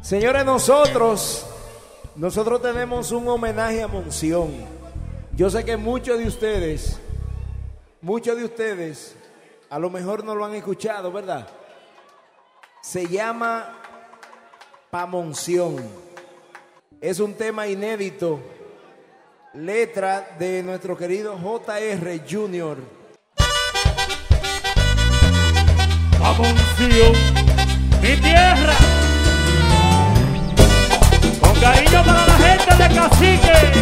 Señores, nosotros tenemos un homenaje a Monción. Yo sé que muchos de ustedes, a lo mejor no lo han escuchado, ¿verdad? Se llama Pa' Monción. Es un tema inédito, letra de nuestro querido J.R. Jr. Pa' Monción, mi tierra, con cariño para la gente de Cacique.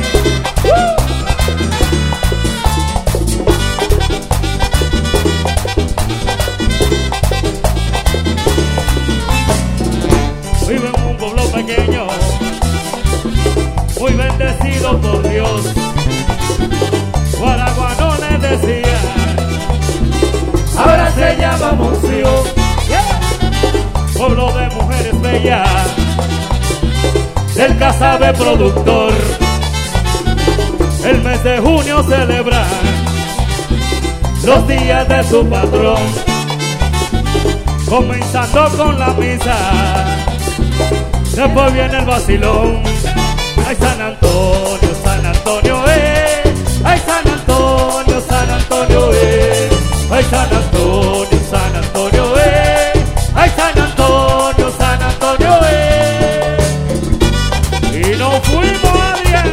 Vive en un pueblo pequeño, muy bendecido por Dios. Guaraguano le decía, ahora se llama Monción, pueblo de mujeres bellas, del Casabe productor. El mes de junio celebra los días de su patrón, comenzando con la misa, después viene el vacilón. Ay, San Antonio, San Antonio, ay, San Antonio, San Antonio, ay, San Antonio, San Antonio, ay, San Antonio, San Antonio, y nos fuimos, Adrián,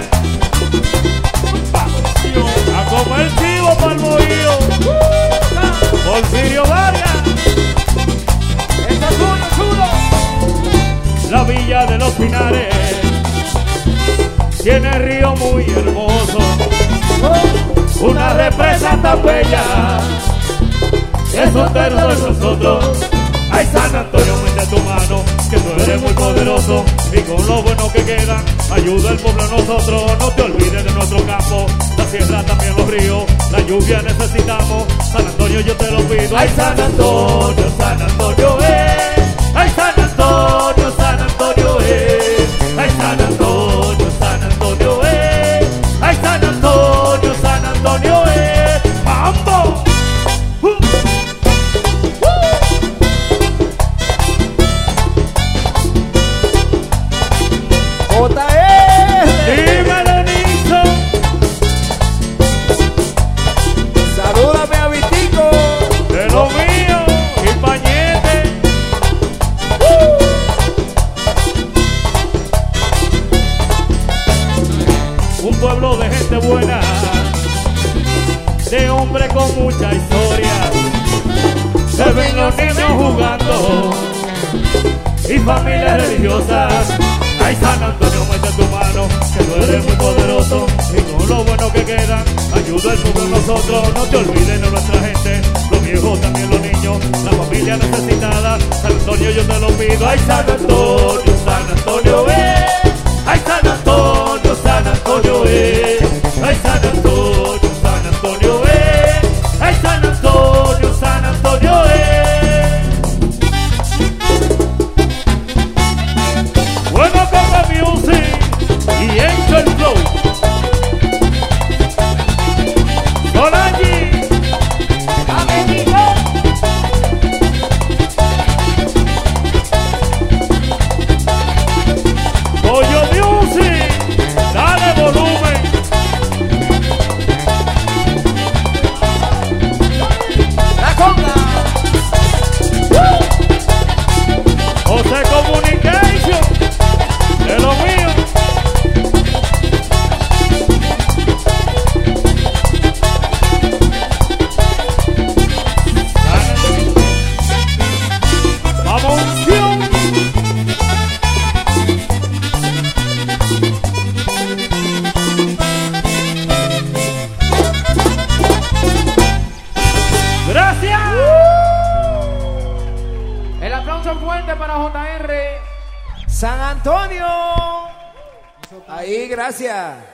a comer chivo para el bohío, Porfirio Vargas, ¡ese es uno, chulo! La villa de los Pinares tiene río muy hermoso, una represa tan bella, es un terreno de nosotros. Ay, San Antonio, mete tu mano, que tú eres muy poderoso, y con lo bueno que queda, ayuda al pueblo a nosotros. No te olvides de nuestro campo, la sierra, también los ríos, la lluvia necesitamos. San Antonio, yo te lo pido. Ay, San Antonio, San Antonio, ay, San Antonio, San Antonio, ay, San Antonio, San Antonio, ay, San Antonio, San Antonio, ¡mambo! J.R. Dímelo, Nixon. Salúdame a Vitico. De lo mío y Pañete. Un pueblo de gente buena, de hombre con mucha historia. Se ven los niños jugando y familias religiosas. Ay, San Antonio, mete tu mano, que tú eres muy poderoso, y con lo bueno que queda, ayuda al pueblo a nosotros. No te olvides de nuestra gente, los viejos, también los niños, la familia necesitada. San Antonio, yo te lo pido. Ay, San Antonio, San Antonio, ay, San Antonio, San Antonio, ay, San Antonio, San Antonio, ay, San Antonio, San Antonio, Bueno, Copa Music y Angel Flow. Solange, Pollo Music, dale volumen. La conga. José Communication, de lo mío. Vamos, Sion. Gracias. El aplauso fuerte para JR. San Antonio. Ahí, gracias.